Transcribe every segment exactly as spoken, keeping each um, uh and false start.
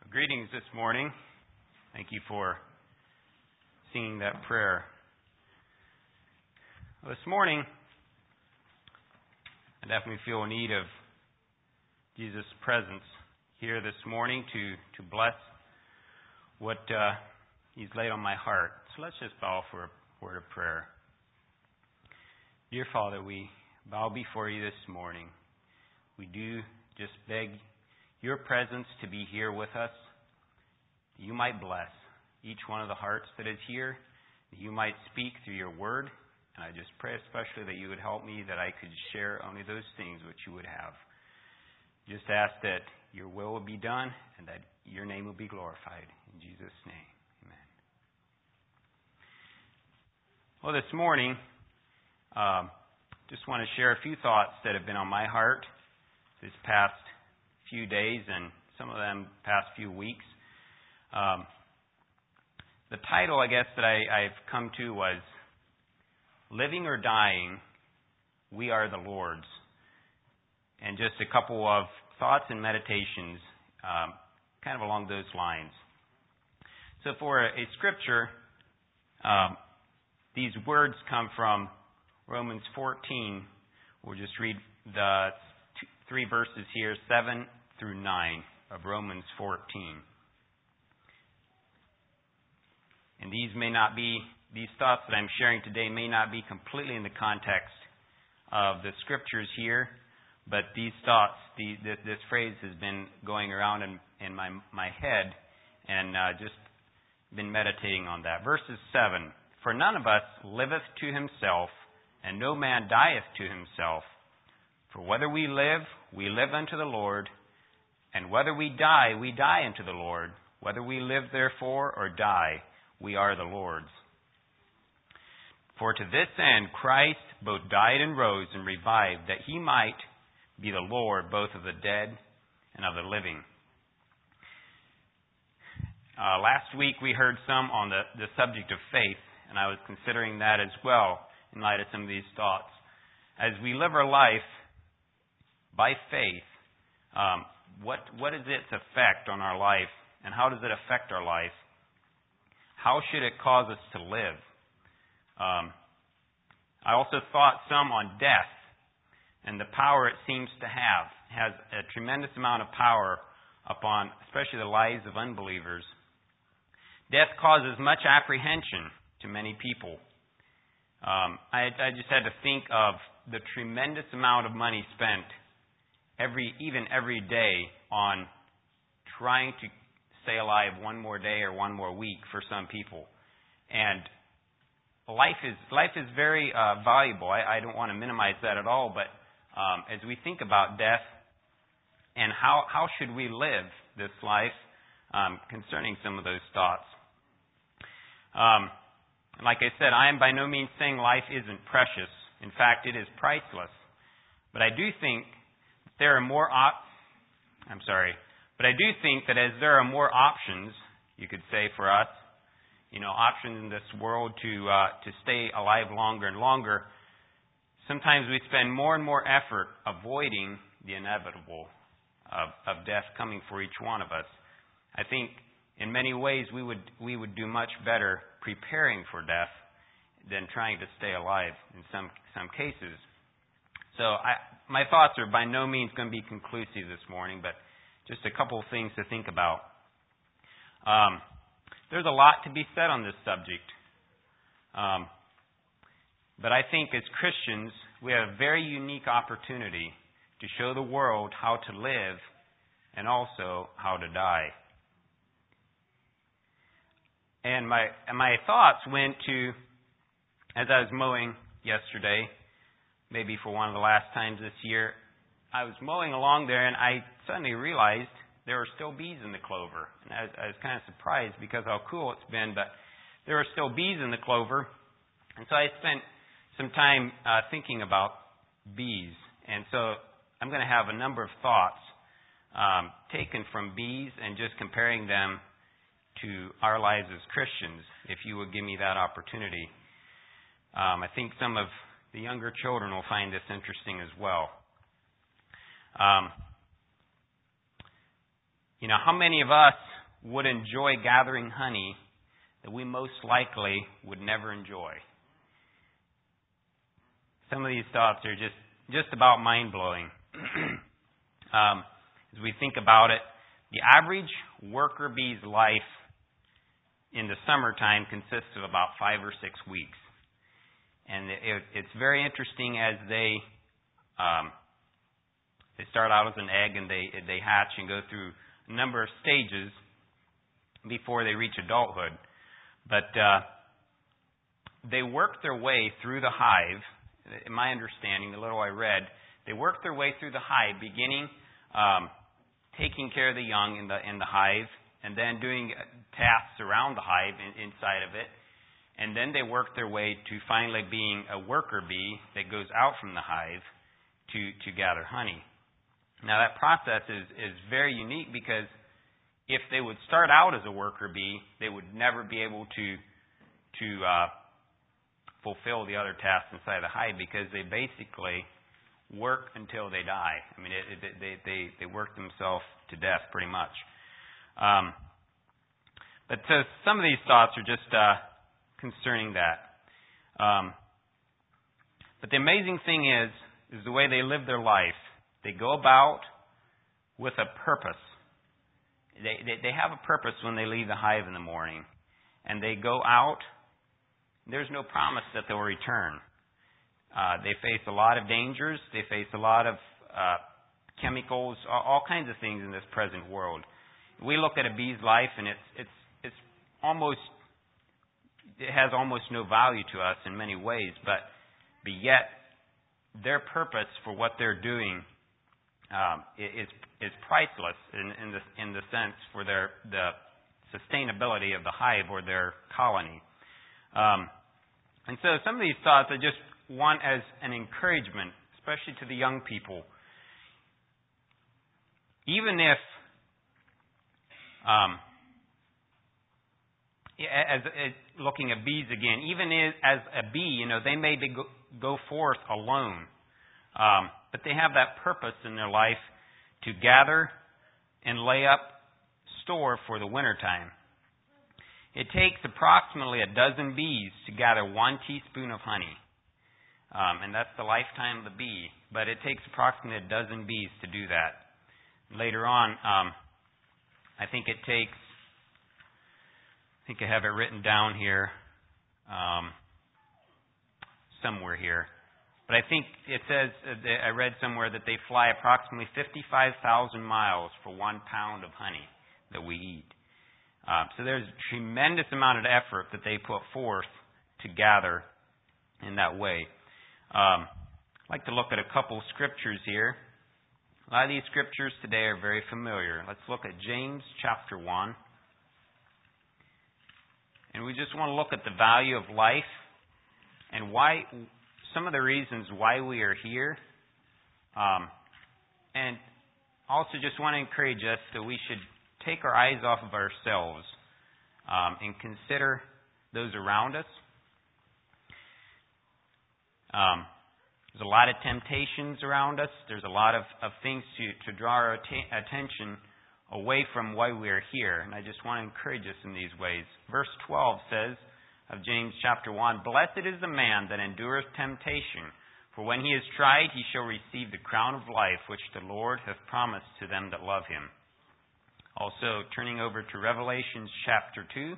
Greetings this morning. Thank you for singing that prayer. Well, this morning, I definitely feel a need of Jesus' presence here this morning to, to bless what uh, He's laid on my heart. So let's just bow for a word of prayer. Dear Father, we bow before you this morning. We do just beg your presence to be here with us. You might bless each one of the hearts that is here. That you might speak through your word. And I just pray especially that you would help me, that I could share only those things which you would have. Just ask that your will will be done and that your name will be glorified. In Jesus' name, amen. Well, this morning, um, just want to share a few thoughts that have been on my heart this past few days and some of them past few weeks. Um, the title, I guess, that I, I've come to was Living or Dying, We Are the Lord's. And just a couple of thoughts and meditations um, kind of along those lines. So for a, a scripture, um, these words come from Romans fourteen. We'll just read the two, three verses here, seven through nine of Romans fourteen. And these may not be, these thoughts that I'm sharing today may not be completely in the context of the scriptures here, but these thoughts, the, this, this phrase has been going around in, in my, my head and uh, just been meditating on that. Verses seven, For none of us liveth to himself, and no man dieth to himself. For whether we live, we live unto the Lord, and whether we die, we die unto the Lord. Whether we live therefore or die, we are the Lord's. For to this end Christ both died and rose and revived, that he might be the Lord both of the dead and of the living. Uh, last week we heard some on the, the subject of faith, and I was considering that as well in light of some of these thoughts. As we live our life by faith, um, what what is its effect on our life, and how does it affect our life? How should it cause us to live? Um, I also thought some on death and the power it seems to have. It has a tremendous amount of power upon especially the lives of unbelievers. Death causes much apprehension to many people. Um, I, I just had to think of the tremendous amount of money spent every, even every day on trying to stay alive one more day or one more week for some people. And life is life is very uh, valuable. I, I don't want to minimize that at all, but um, as we think about death and how, how should we live this life um, concerning some of those thoughts. Um, like I said, I am by no means saying life isn't precious. In fact, it is priceless. But I do think there are more op- I'm sorry. But I do think that as there are more options, you could say for us, you know, options in this world to uh, to stay alive longer and longer, sometimes we spend more and more effort avoiding the inevitable of, of death coming for each one of us. I think in many ways we would we would do much better preparing for death than trying to stay alive in some some cases. So I, my thoughts are by no means going to be conclusive this morning, but just a couple of things to think about. Um, there's a lot to be said on this subject. Um, but I think as Christians, we have a very unique opportunity to show the world how to live and also how to die. And my and my thoughts went to, as I was mowing yesterday, maybe for one of the last times this year, I was mowing along there and I suddenly realized there were still bees in the clover. And I was, I was kind of surprised because how cool it's been, but there were still bees in the clover. And so I spent some time uh, thinking about bees. And so I'm going to have a number of thoughts um, taken from bees and just comparing them to our lives as Christians, if you would give me that opportunity. Um, I think some of the younger children will find this interesting as well. Um, you know, how many of us would enjoy gathering honey that we most likely would never enjoy. Some of these thoughts are just, just about mind-blowing. um, as we think about it, the average worker bee's life in the summertime consists of about five or six weeks. And it, it's very interesting as they um, they start out as an egg and they they hatch and go through a number of stages before they reach adulthood. But uh, they work their way through the hive. In my understanding, the little I read, they work their way through the hive, beginning um, taking care of the young in the in the hive, and then doing tasks around the hive in, inside of it, and then they work their way to finally being a worker bee that goes out from the hive to to gather honey. Now that process is is very unique because if they would start out as a worker bee, they would never be able to to uh, fulfill the other tasks inside the hive because they basically work until they die. I mean, it, it, they they they work themselves to death pretty much. Um, but so some of these thoughts are just uh, concerning that. Um, but the amazing thing is is the way they live their life. They go about with a purpose. They, they they have a purpose when they leave the hive in the morning, and they go out. There's no promise that they'll return. Uh, they face a lot of dangers. They face a lot of uh, chemicals, all, all kinds of things in this present world. We look at a bee's life, and it's it's it's almost it has almost no value to us in many ways, but but yet their purpose for what they're doing um, is is priceless in, in the in the sense for their the sustainability of the hive or their colony. Um, and so some of these thoughts I just want as an encouragement, especially to the young people. Even if, um, as, as looking at bees again, even as a bee, you know, they may be go, go forth alone, um, but they have that purpose in their life to gather and lay up store for the wintertime. It takes approximately a dozen bees to gather one teaspoon of honey. Um, and that's the lifetime of the bee. But it takes approximately a dozen bees to do that. Later on, um, I think it takes, I think I have it written down here, um, somewhere here. But I think it says, I read somewhere that they fly approximately fifty-five thousand miles for one pound of honey that we eat. Uh, so there's a tremendous amount of effort that they put forth to gather in that way. Um, I'd like to look at a couple scriptures here. A lot of these scriptures today are very familiar. Let's look at James chapter one. And we just want to look at the value of life and why, some of the reasons why we are here. Um, and also just want to encourage us that we should take our eyes off of ourselves um, and consider those around us. Um, there's a lot of temptations around us. There's a lot of, of things to, to draw our att- attention away from why we are here. And I just want to encourage us in these ways. Verse twelve says of James chapter one, "Blessed is the man that endureth temptation, for when he is tried, he shall receive the crown of life, which the Lord hath promised to them that love him." Also, turning over to Revelation chapter two.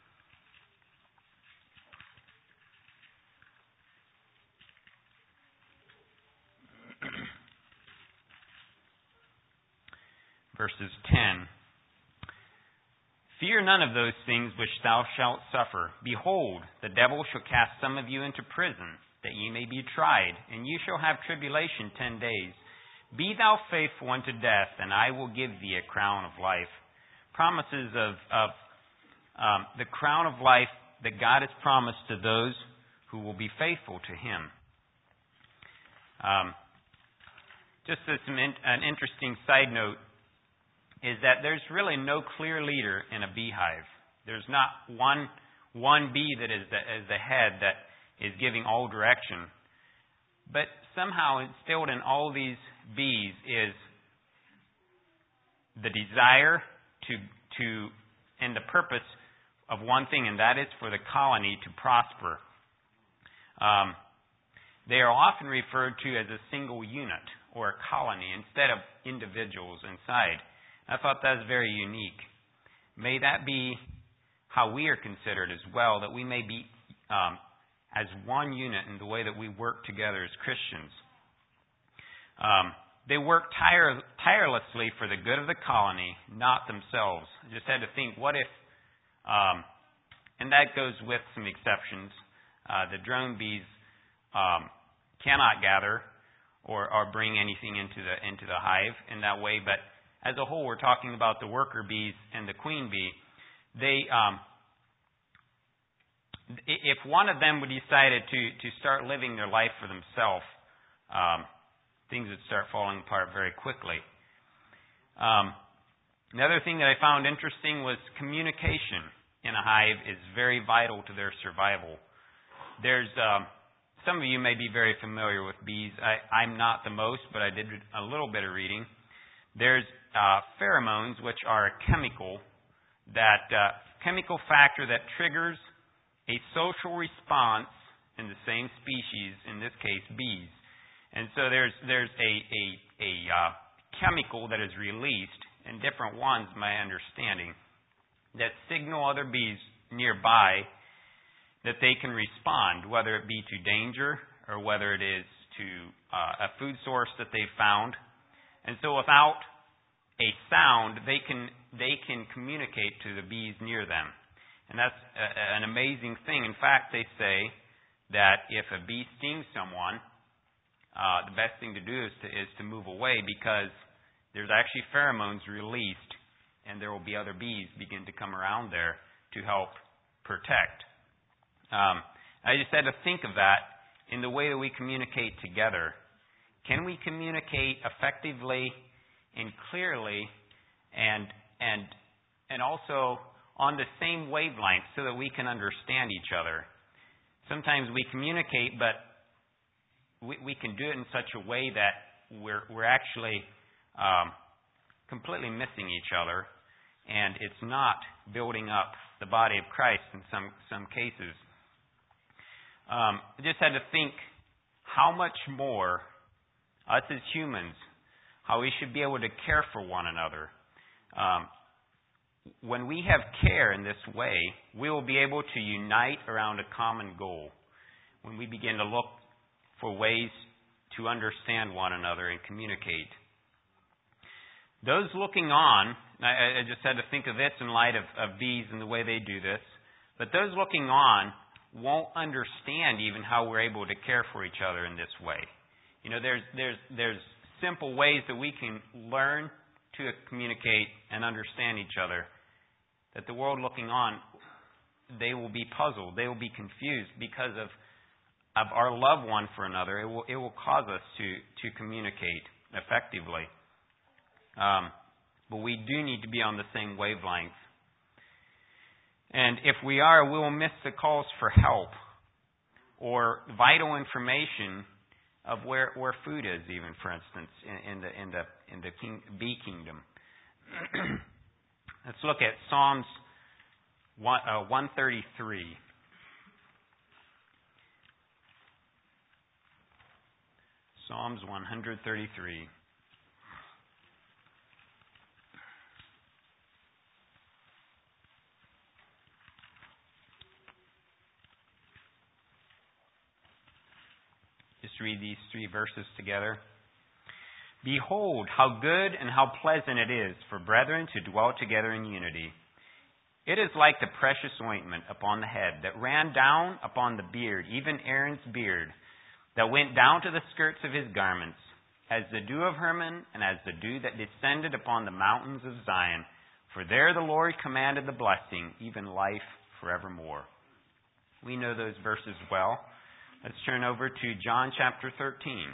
Verses ten. "Fear none of those things which thou shalt suffer. Behold, the devil shall cast some of you into prison, that ye may be tried, and ye shall have tribulation ten days. Be thou faithful unto death, and I will give thee a crown of life." Promises of, of um, the crown of life that God has promised to those who will be faithful to Him. Um, just as some in, an interesting side note is that there's really no clear leader in a beehive. There's not one one bee that is the, is the head that is giving all direction. But somehow instilled in all these bees is the desire to to and the purpose of one thing, and that is for the colony to prosper. Um, they are often referred to as a single unit or a colony instead of individuals inside. I thought that was very unique. May that be how we are considered as well, that we may be um, as one unit in the way that we work together as Christians. Um, they work tire, tirelessly for the good of the colony, not themselves. I just had to think, what if, um, and that goes with some exceptions, uh, the drone bees um, cannot gather or, or bring anything into the into the hive in that way, but as a whole, we're talking about the worker bees and the queen bee. They, um, if one of them would decided to to start living their life for themselves, um, things would start falling apart very quickly. Um, another thing that I found interesting was communication in a hive is very vital to their survival. There's um, some of you may be very familiar with bees. I, I'm not the most, but I did a little bit of reading. There's uh, pheromones, which are a chemical that uh, chemical factor that triggers a social response in the same species, in this case, bees. And so there's there's a a, a uh, chemical that is released, and different ones, my understanding, that signal other bees nearby that they can respond, whether it be to danger or whether it is to uh, a food source that they've found. And so without a sound, they can they can communicate to the bees near them. And that's a, an amazing thing. In fact, they say that if a bee stings someone, uh, the best thing to do is to, is to move away, because there's actually pheromones released, and there will be other bees begin to come around there to help protect. Um, I just had to think of that in the way that we communicate together. Can we communicate effectively and clearly, and and and also on the same wavelength so that we can understand each other? Sometimes we communicate, but we, we can do it in such a way that we're we're actually um, completely missing each other, and it's not building up the body of Christ in some some cases. Um, I just had to think how much more us as humans, how we should be able to care for one another. Um, when we have care in this way, we will be able to unite around a common goal. When we begin to look for ways to understand one another and communicate. Those looking on, I, I just had to think of this in light of, of bees and the way they do this, but those looking on won't understand even how we're able to care for each other in this way. You know, there's there's there's simple ways that we can learn to communicate and understand each other, that the world looking on, they will be puzzled, they will be confused because of of our love one for another. It will it will cause us to to communicate effectively. Um, but we do need to be on the same wavelength. And if we are, we will miss the calls for help or vital information of where, where food is, even, for instance, in, in the in the in the king, bee kingdom. Let's look at Psalms one, uh, one thirty-three. Psalms one thirty-three. Just read these three verses together. Behold, how good and how pleasant it is for brethren to dwell together in unity. It is like the precious ointment upon the head that ran down upon the beard, even Aaron's beard, that went down to the skirts of his garments, as the dew of Hermon, and as the dew that descended upon the mountains of Zion. For there the Lord commanded the blessing, even life forevermore. We know those verses well. Let's turn over to John chapter thirteen.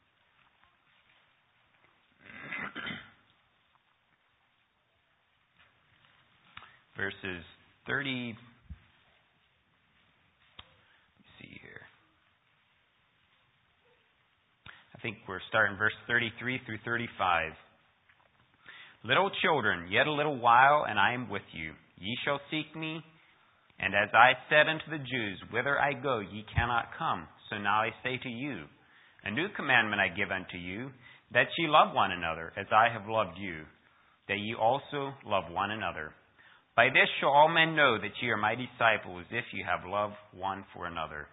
Verses thirty. Let's see here. I think we're starting verse thirty-three through thirty-five. Little children, yet a little while, and I am with you. Ye shall seek me. And as I said unto the Jews, Whither I go, ye cannot come. So now I say to you, A new commandment I give unto you, that ye love one another, as I have loved you, that ye also love one another. By this shall all men know that ye are my disciples, if ye have love one for another.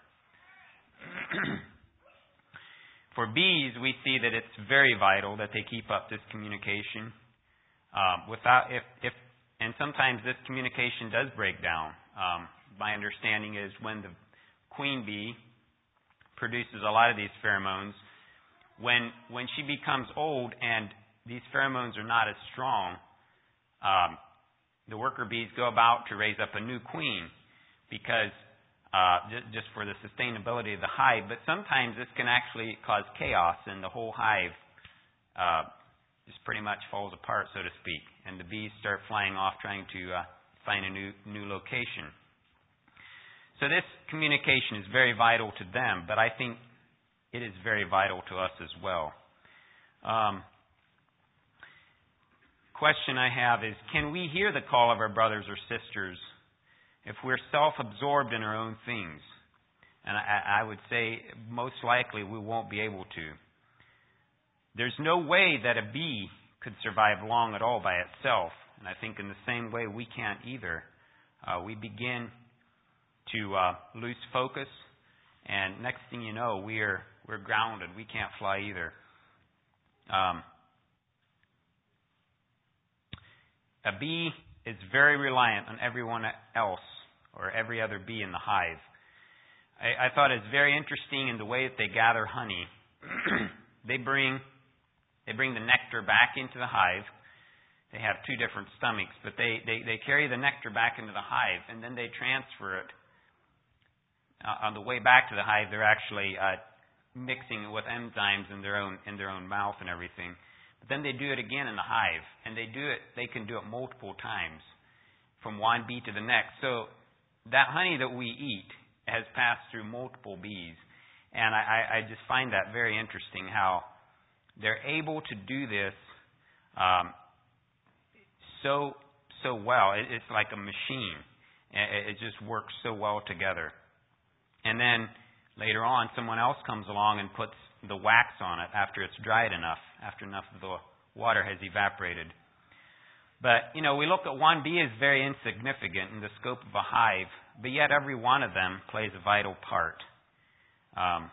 For bees, we see that it's very vital that they keep up this communication. Um, without, if, if, and sometimes this communication does break down. Um, my understanding is when the queen bee produces a lot of these pheromones, when when she becomes old and these pheromones are not as strong, um, the worker bees go about to raise up a new queen because uh, just, just for the sustainability of the hive. But sometimes this can actually cause chaos, and the whole hive uh, just pretty much falls apart, so to speak, and the bees start flying off trying to uh, find a new new location. So this communication is very vital to them, but I think it is very vital to us as well. Um, question I have is, can we hear the call of our brothers or sisters if we're self-absorbed in our own things? And I, I would say most likely we won't be able to. There's no way that a bee could survive long at all by itself. And I think in the same way we can't either. Uh, we begin to uh, lose focus, and next thing you know, we're we're grounded. We can't fly either. Um, a bee is very reliant on everyone else or every other bee in the hive. I, I thought it's very interesting in the way that they gather honey. they bring they bring the nectar back into the hive. They have two different stomachs, but they, they, they carry the nectar back into the hive, and then they transfer it. Uh, on the way back to the hive, they're actually uh, mixing it with enzymes in their own in their own mouth and everything. But then they do it again in the hive, and they do it. They can do it multiple times, from one bee to the next. So that honey that we eat has passed through multiple bees, and I, I just find that very interesting how they're able to do this um, so so well. It, it's like a machine. It, it just works so well together. And then later on, someone else comes along and puts the wax on it after it's dried enough, after enough of the water has evaporated. But, you know, we look at one bee as very insignificant in the scope of a hive, but yet every one of them plays a vital part. Um,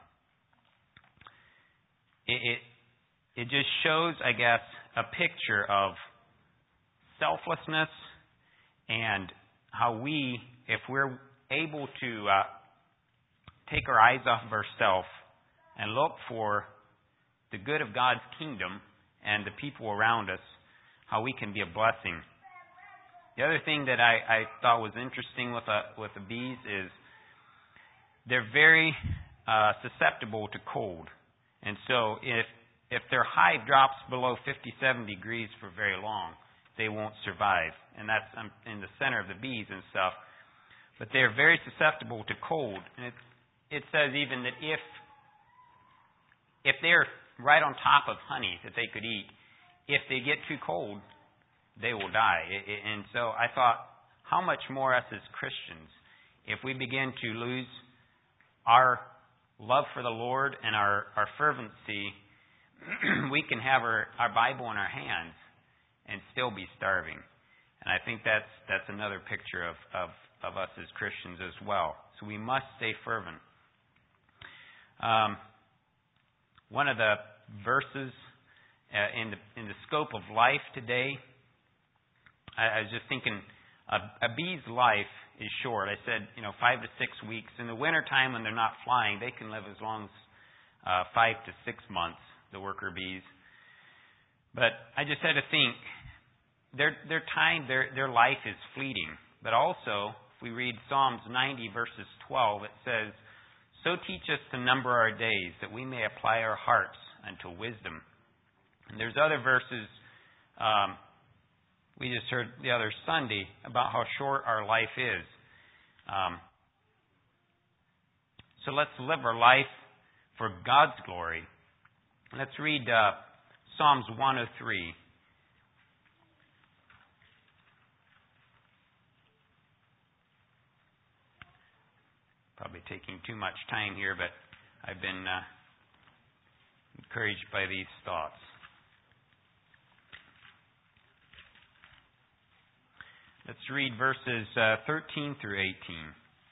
it, it, it just shows, I guess, a picture of selflessness and how we, if we're able to uh, take our eyes off of ourselves and look for the good of God's kingdom and the people around us, how we can be a blessing. The other thing that I, I thought was interesting with the, with the bees is they're very uh, susceptible to cold. And so if if their hive drops below fifty-seven degrees for very long, they won't survive. And that's um, in the center of the bees and stuff. But they're very susceptible to cold. And it's It says even that if if they're right on top of honey that they could eat, if they get too cold, they will die. And so I thought, how much more us as Christians, if we begin to lose our love for the Lord and our, our fervency, we can have our, our Bible in our hands and still be starving. And I think that's that's another picture of, of, of us as Christians as well. So we must stay fervent. Um, one of the verses uh, in the in the scope of life today, I, I was just thinking, a, a bee's life is short. I said, you know, five to six weeks. In the wintertime when they're not flying, they can live as long as uh, five to six months, the worker bees. But I just had to think, their their time, their their life is fleeting. But also, if we read Psalms ninety verses twelve, it says, "So teach us to number our days, that we may apply our hearts unto wisdom." And there's other verses um, we just heard the other Sunday about how short our life is. Um, so let's live our life for God's glory. Let's read uh, Psalms one oh three. probably taking too much time here, but I've been uh, encouraged by these thoughts. Let's read verses uh, thirteen through eighteen.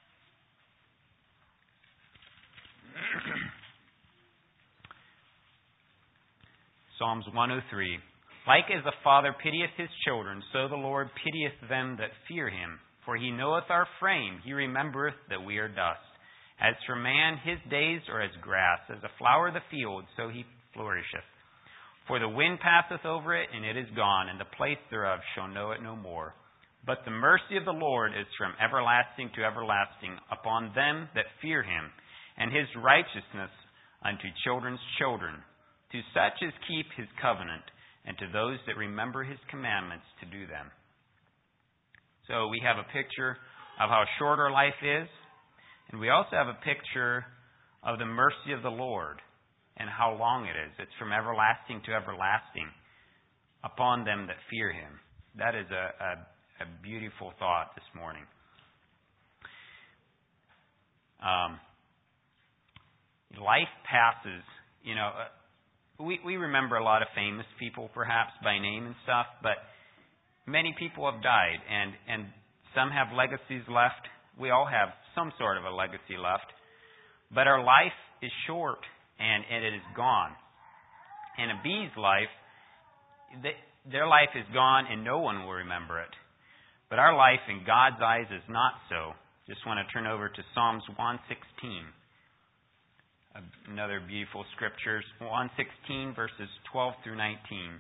Psalms one oh three. Like as a father pitieth his children, so the Lord pitieth them that fear him. For he knoweth our frame, he remembereth that we are dust. As for man, his days are as grass, as a flower of the field, so he flourisheth. For the wind passeth over it, and it is gone, and the place thereof shall know it no more. But the mercy of the Lord is from everlasting to everlasting upon them that fear him, and his righteousness unto children's children, to such as keep his covenant, and to those that remember his commandments to do them. So we have a picture of how short our life is, and we also have a picture of the mercy of the Lord and how long it is. It's from everlasting to everlasting upon them that fear him. That is a, a, a beautiful thought this morning. Um, life passes, you know... Uh, We we remember a lot of famous people, perhaps, by name and stuff, but many people have died, and, and some have legacies left. We all have some sort of a legacy left. But our life is short, and, and it is gone. And a bee's life, they, their life is gone, and no one will remember it. But our life in God's eyes is not so. Just want to turn over to Psalms one sixteen. Another beautiful scriptures, one sixteen, verses twelve through nineteen.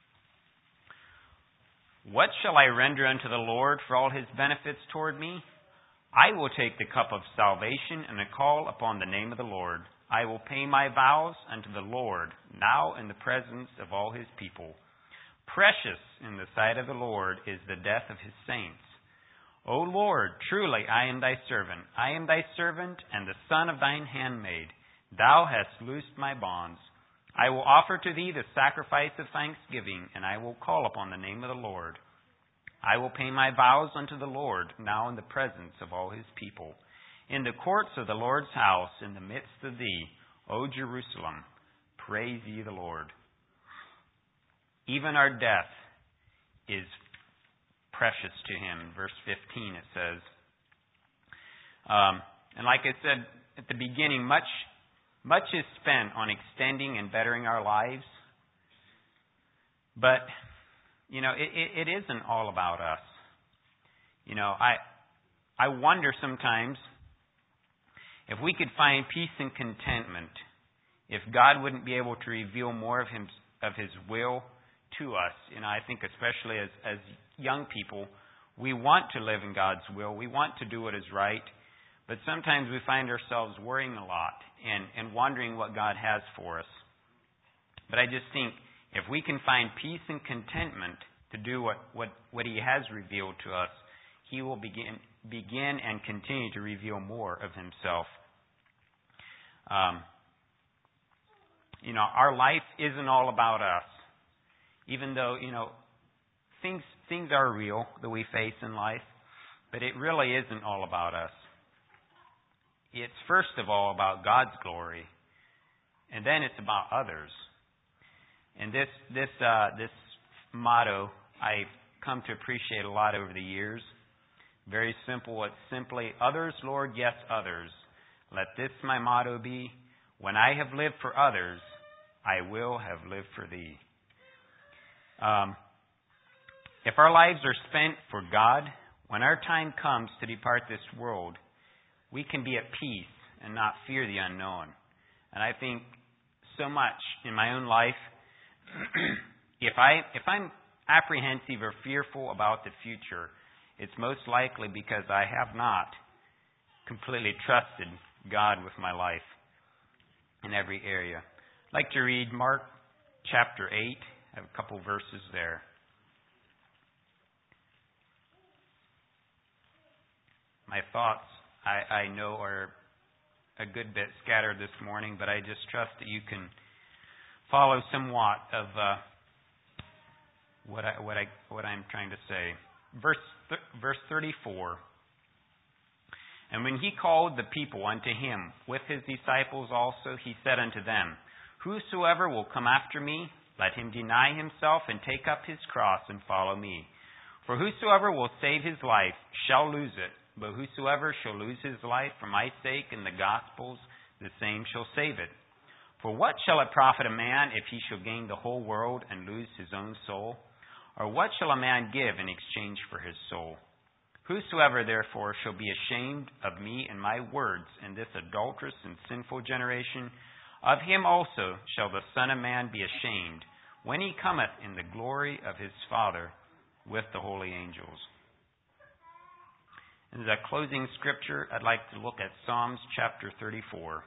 What shall I render unto the Lord for all his benefits toward me? I will take the cup of salvation and call upon the name of the Lord. I will pay my vows unto the Lord, now in the presence of all his people. Precious in the sight of the Lord is the death of his saints. O Lord, truly I am thy servant. I am thy servant and the son of thine handmaid. Thou hast loosed my bonds. I will offer to thee the sacrifice of thanksgiving, and I will call upon the name of the Lord. I will pay my vows unto the Lord, now in the presence of all his people. In the courts of the Lord's house, in the midst of thee, O Jerusalem, praise ye the Lord. Even our death is precious to him. Verse fifteen, it says. Um, and like I said at the beginning, much... Much is spent on extending and bettering our lives. But, you know, it, it, it isn't all about us. You know, I I wonder sometimes if we could find peace and contentment, if God wouldn't be able to reveal more of him, of his will to us. You know, I think especially as, as young people, we want to live in God's will. We want to do what is right. But sometimes we find ourselves worrying a lot and, and wondering what God has for us. But I just think if we can find peace and contentment to do what, what, what he has revealed to us, he will begin begin and continue to reveal more of himself. Um, you know, our life isn't all about us. Even though, you know, things things are real that we face in life, but it really isn't all about us. It's first of all about God's glory, and then it's about others. And this this uh, this motto I've come to appreciate a lot over the years. Very simple. It's simply, others, Lord, yes, others. Let this my motto be, when I have lived for others, I will have lived for thee. Um, if our lives are spent for God, when our time comes to depart this world, we can be at peace and not fear the unknown. And I think so much in my own life, if I if I'm apprehensive or fearful about the future, it's most likely because I have not completely trusted God with my life in every area. I'd like to read Mark chapter eight. I have a couple verses there. My thoughts, I, I know, are a good bit scattered this morning, but I just trust that you can follow somewhat of uh, what I what I what I'm trying to say. Verse th- verse thirty-four. And when he called the people unto him with his disciples also, he said unto them, Whosoever will come after me, let him deny himself and take up his cross and follow me. For whosoever will save his life shall lose it, but whosoever shall lose his life for my sake and the gospel's, the same shall save it. For what shall it profit a man if he shall gain the whole world and lose his own soul? Or what shall a man give in exchange for his soul? Whosoever therefore shall be ashamed of me and my words in this adulterous and sinful generation, of him also shall the Son of Man be ashamed, when he cometh in the glory of his Father with the holy angels. And as a closing scripture, I'd like to look at Psalms chapter thirty-four.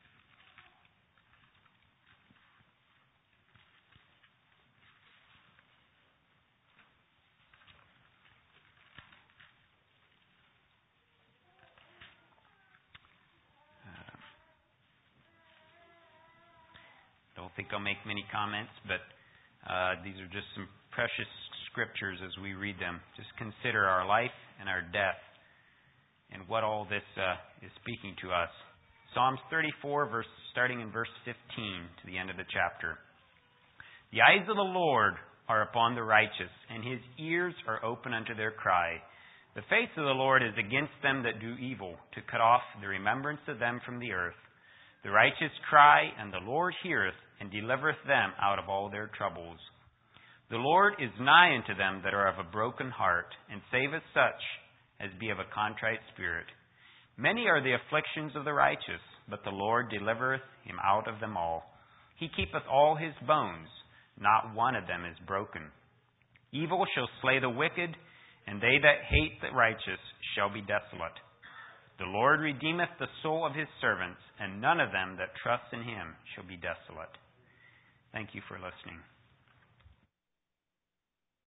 I don't think I'll make many comments, but uh, these are just some precious scriptures as we read them. Just consider our life and our death and what all this uh, is speaking to us. Psalms thirty-four, verse, starting in verse fifteen to the end of the chapter. The eyes of the Lord are upon the righteous, and his ears are open unto their cry. The face of the Lord is against them that do evil, to cut off the remembrance of them from the earth. The righteous cry, and the Lord heareth, and delivereth them out of all their troubles. The Lord is nigh unto them that are of a broken heart, and saveth such as be of a contrite spirit. Many are the afflictions of the righteous, but the Lord delivereth him out of them all. He keepeth all his bones, not one of them is broken. Evil shall slay the wicked, and they that hate the righteous shall be desolate. The Lord redeemeth the soul of his servants, and none of them that trust in him shall be desolate. Thank you for listening.